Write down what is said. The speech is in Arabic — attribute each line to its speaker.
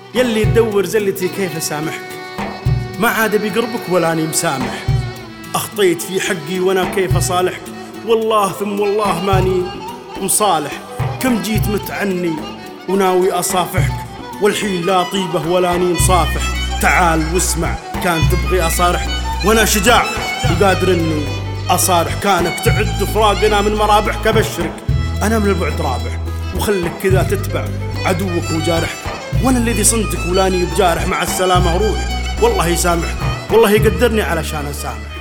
Speaker 1: يلي تدور زلتي كيف أسامحك، ما عاد بيقربك ولا أني مسامح. أخطيت في حقي وأنا كيف أصالحك، والله ثم والله ماني مصالح. كم جيت متعني وناوي أصافحك، والحين لا طيبة ولا أني مصافح. تعال واسمع، كان تبغي أصارحك وأنا شجاع وقادر إني أصارح. كانك تعد فراقنا من مرابحك، أبشرك أنا من البعد رابح، وخلك كذا تتبع عدوك وجارحك. وأنا الذي صنتك ولاني بجارح. مع السلامة روح، والله يسامحك والله يقدرني علشان أسامح.